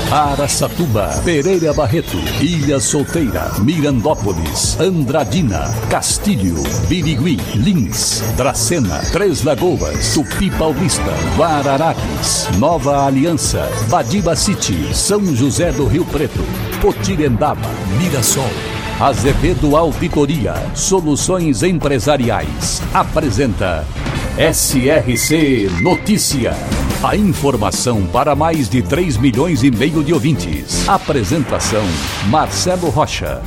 Araçatuba, Pereira Barreto, Ilha Solteira, Mirandópolis, Andradina, Castilho, Birigui, Lins, Dracena, Três Lagoas, Tupi Paulista, Guararapes, Nova Aliança, Badiba City, São José do Rio Preto, Potirendaba, Mirassol. Azevedo Auditoria Soluções Empresariais apresenta SRC Notícia. A informação para mais de 3,5 milhões de ouvintes. Apresentação Marcelo Rocha.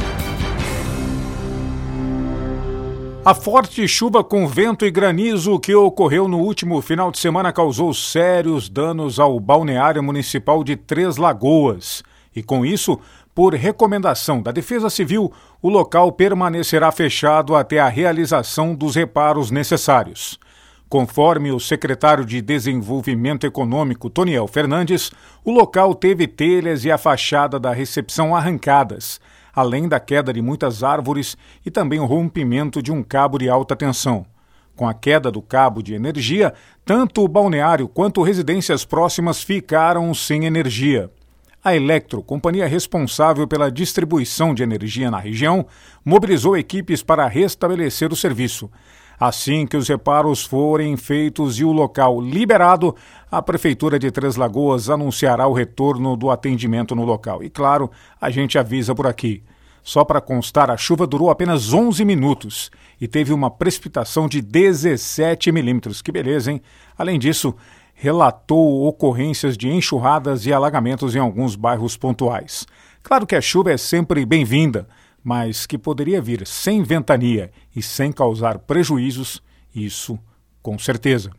A forte chuva com vento e granizo que ocorreu no último final de semana causou sérios danos ao balneário municipal de Três Lagoas. E com isso, por recomendação da Defesa Civil, o local permanecerá fechado até a realização dos reparos necessários. Conforme o secretário de Desenvolvimento Econômico, Toniel Fernandes, o local teve telhas e a fachada da recepção arrancadas, além da queda de muitas árvores e também o rompimento de um cabo de alta tensão. Com a queda do cabo de energia, tanto o balneário quanto residências próximas ficaram sem energia. A Electro, companhia responsável pela distribuição de energia na região, mobilizou equipes para restabelecer o serviço. Assim que os reparos forem feitos e o local liberado, a Prefeitura de Três Lagoas anunciará o retorno do atendimento no local. E claro, a gente avisa por aqui. Só para constar, a chuva durou apenas 11 minutos e teve uma precipitação de 17 milímetros. Que beleza, hein? Além disso, relatou ocorrências de enxurradas e alagamentos em alguns bairros pontuais. Claro que a chuva é sempre bem-vinda, mas que poderia vir sem ventania e sem causar prejuízos, isso com certeza.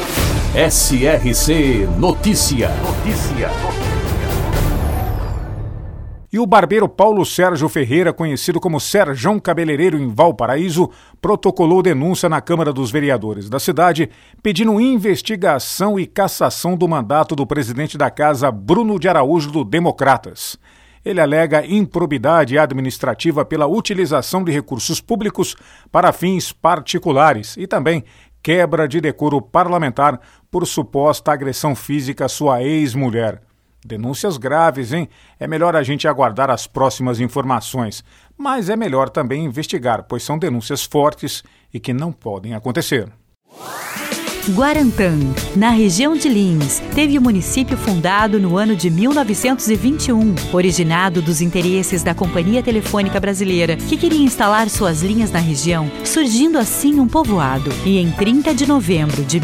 SRC Notícia. E o barbeiro Paulo Sérgio Ferreira, conhecido como Serjão Cabeleireiro em Valparaíso, protocolou denúncia na Câmara dos Vereadores da cidade, pedindo investigação e cassação do mandato do presidente da casa, Bruno de Araújo, do Democratas. Ele alega improbidade administrativa pela utilização de recursos públicos para fins particulares e também quebra de decoro parlamentar por suposta agressão física à sua ex-mulher. Denúncias graves, hein? É melhor a gente aguardar as próximas informações, mas é melhor também investigar, pois são denúncias fortes e que não podem acontecer. Guarantã, na região de Lins, teve o município fundado no ano de 1921, originado dos interesses da Companhia Telefônica Brasileira, que queria instalar suas linhas na região, surgindo assim um povoado. E em 30 de novembro de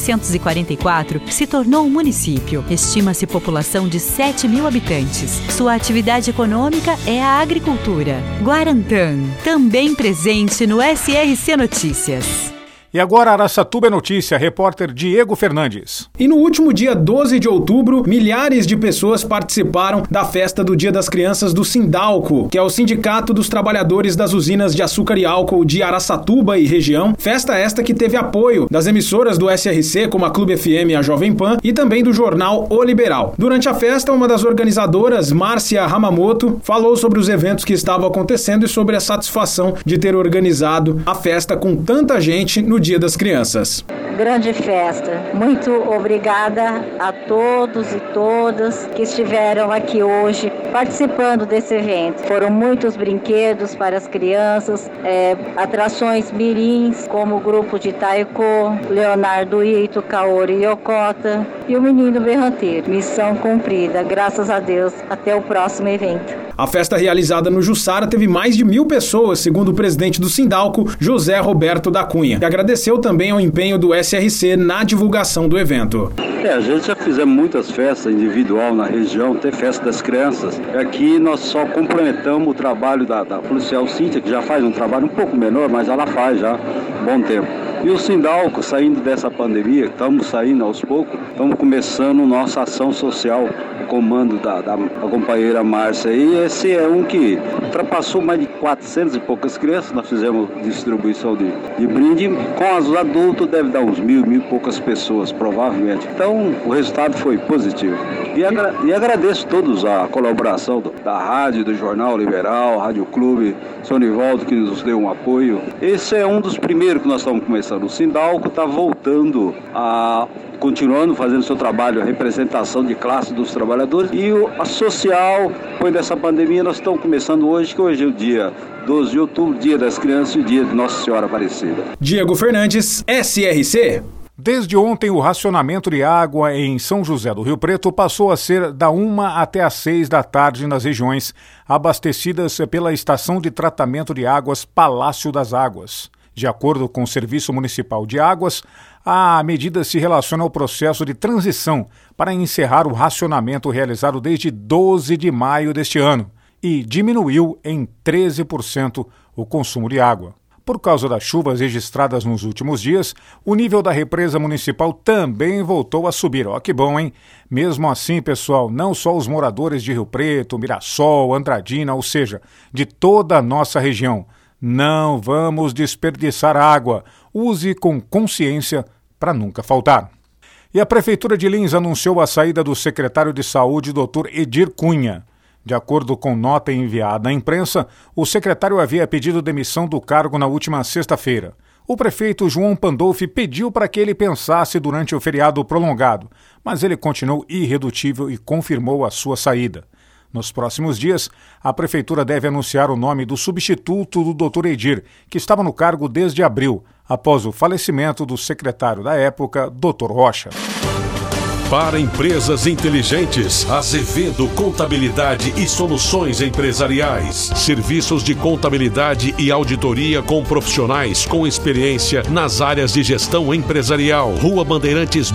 1944, se tornou um município. Estima-se população de 7 mil habitantes. Sua atividade econômica é a agricultura. Guarantã, também presente no SRC Notícias. E agora Araçatuba é notícia, repórter Diego Fernandes. E no último dia 12 de outubro, milhares de pessoas participaram da festa do Dia das Crianças do Sindalco, que é o Sindicato dos Trabalhadores das Usinas de Açúcar e Álcool de Araçatuba e região. Festa esta que teve apoio das emissoras do SRC, como a Clube FM e a Jovem Pan, e também do jornal O Liberal. Durante a festa, uma das organizadoras, Márcia Hamamoto, falou sobre os eventos que estavam acontecendo e sobre a satisfação de ter organizado a festa com tanta gente no Dia das Crianças. Grande festa. Muito obrigada a todos e todas que estiveram aqui hoje participando desse evento. Foram muitos brinquedos para as crianças, atrações mirins, como o grupo de taiko, Leonardo Ito, Kaori Yokota e o Menino Berranteiro. Missão cumprida, graças a Deus. Até o próximo evento. A festa realizada no Jussara teve mais de 1.000 pessoas, segundo o presidente do Sindalco, José Roberto da Cunha, que agradeceu também ao empenho do SRC na divulgação do evento. A gente já fizemos muitas festas individual na região, tem festa das crianças. Aqui nós só complementamos o trabalho da policial Cíntia, que já faz um trabalho um pouco menor, mas ela faz já um bom tempo. E o Sindalco, saindo dessa pandemia, estamos saindo aos poucos, estamos começando nossa ação social, o comando da companheira Márcia. E esse é um que ultrapassou mais de 400 e poucas crianças, nós fizemos distribuição de brinde. Com os adultos deve dar uns 1.000 e poucas pessoas, provavelmente. Então o resultado foi positivo. E agradeço a todos a colaboração da rádio, do Jornal Liberal, Rádio Clube, São Nivaldo, que nos deu um apoio. Esse é um dos primeiros que nós estamos começando. começando. O Sindalco está voltando continuando fazendo seu trabalho, a representação de classe dos trabalhadores, e a social, depois dessa pandemia, nós estamos começando hoje, que hoje é o dia 12 de outubro, dia das crianças e o dia de Nossa Senhora Aparecida. Diego Fernandes, SRC. Desde ontem, o racionamento de água em São José do Rio Preto passou a ser da 1 até às 6 da tarde nas regiões abastecidas pela Estação de Tratamento de Águas Palácio das Águas. De acordo com o Serviço Municipal de Águas, a medida se relaciona ao processo de transição para encerrar o racionamento realizado desde 12 de maio deste ano e diminuiu em 13% o consumo de água. Por causa das chuvas registradas nos últimos dias, o nível da represa municipal também voltou a subir. Ó, que bom, hein? Mesmo assim, pessoal, não só os moradores de Rio Preto, Mirassol, Andradina, ou seja, de toda a nossa região, não vamos desperdiçar água. Use com consciência para nunca faltar. E a Prefeitura de Lins anunciou a saída do secretário de Saúde, Dr. Edir Cunha. De acordo com nota enviada à imprensa, o secretário havia pedido demissão do cargo na última sexta-feira. O prefeito João Pandolfi pediu para que ele pensasse durante o feriado prolongado, mas ele continuou irredutível e confirmou a sua saída. Nos próximos dias, a Prefeitura deve anunciar o nome do substituto do Dr. Edir, que estava no cargo desde abril, após o falecimento do secretário da época, Dr. Rocha. Para empresas inteligentes, Azevedo Contabilidade e Soluções Empresariais. Serviços de contabilidade e auditoria com profissionais com experiência nas áreas de gestão empresarial. Rua Bandeirantes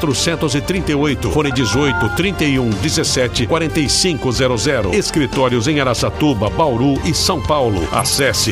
1438, fone 18 31 17 4500. Escritórios em Araçatuba, Bauru e São Paulo. Acesse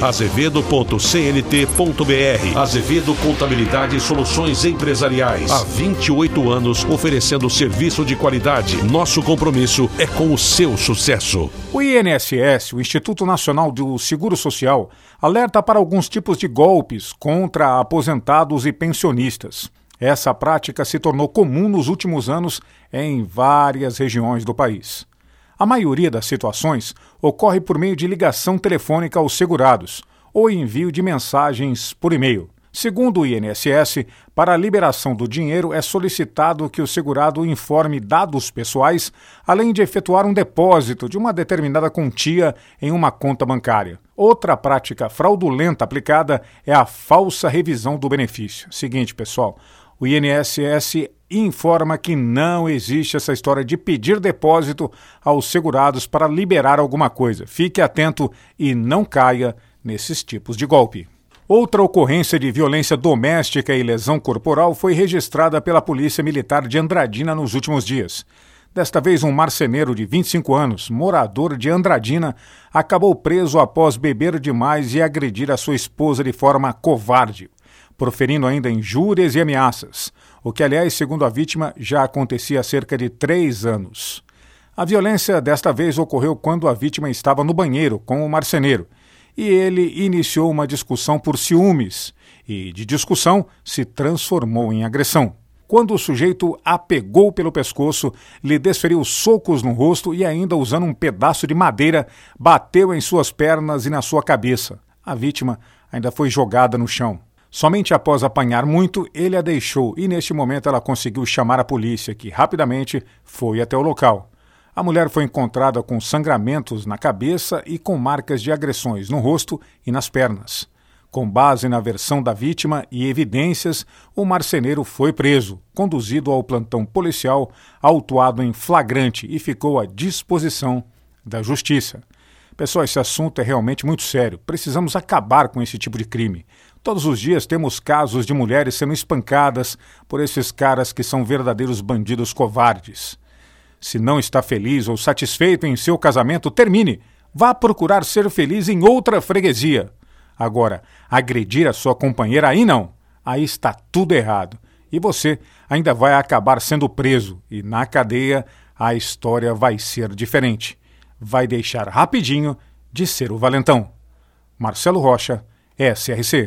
azevedo.cnt.br. Azevedo Contabilidade e Soluções Empresariais. Há 28 anos oferecendo serviço de qualidade. Nosso compromisso é com o seu sucesso. O INSS, o Instituto Nacional do Seguro Social, alerta para alguns tipos de golpes contra aposentados e pensionistas. Essa prática se tornou comum nos últimos anos em várias regiões do país. A maioria das situações ocorre por meio de ligação telefônica aos segurados ou envio de mensagens por e-mail. Segundo o INSS, para a liberação do dinheiro é solicitado que o segurado informe dados pessoais, além de efetuar um depósito de uma determinada quantia em uma conta bancária. Outra prática fraudulenta aplicada é a falsa revisão do benefício. Seguinte, pessoal, o INSS informa que não existe essa história de pedir depósito aos segurados para liberar alguma coisa. Fique atento e não caia nesses tipos de golpe. Outra ocorrência de violência doméstica e lesão corporal foi registrada pela Polícia Militar de Andradina nos últimos dias. Desta vez, um marceneiro de 25 anos, morador de Andradina, acabou preso após beber demais e agredir a sua esposa de forma covarde, proferindo ainda injúrias e ameaças, o que, aliás, segundo a vítima, já acontecia há cerca de 3 anos. A violência desta vez ocorreu quando a vítima estava no banheiro com o marceneiro, e ele iniciou uma discussão por ciúmes e, de discussão, se transformou em agressão. Quando o sujeito a pegou pelo pescoço, lhe desferiu socos no rosto e ainda, usando um pedaço de madeira, bateu em suas pernas e na sua cabeça. A vítima ainda foi jogada no chão. Somente após apanhar muito, ele a deixou e, neste momento, ela conseguiu chamar a polícia, que rapidamente foi até o local. A mulher foi encontrada com sangramentos na cabeça e com marcas de agressões no rosto e nas pernas. Com base na versão da vítima e evidências, o marceneiro foi preso, conduzido ao plantão policial, autuado em flagrante e ficou à disposição da justiça. Pessoal, esse assunto é realmente muito sério. Precisamos acabar com esse tipo de crime. Todos os dias temos casos de mulheres sendo espancadas por esses caras que são verdadeiros bandidos covardes. Se não está feliz ou satisfeito em seu casamento, termine. Vá procurar ser feliz em outra freguesia. Agora, agredir a sua companheira, aí não. Aí está tudo errado. E você ainda vai acabar sendo preso. E na cadeia, a história vai ser diferente. Vai deixar rapidinho de ser o valentão. Marcelo Rocha, SRC.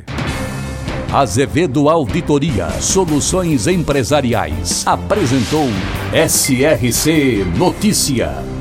Azevedo Auditoria Soluções Empresariais apresentou SRC Notícia.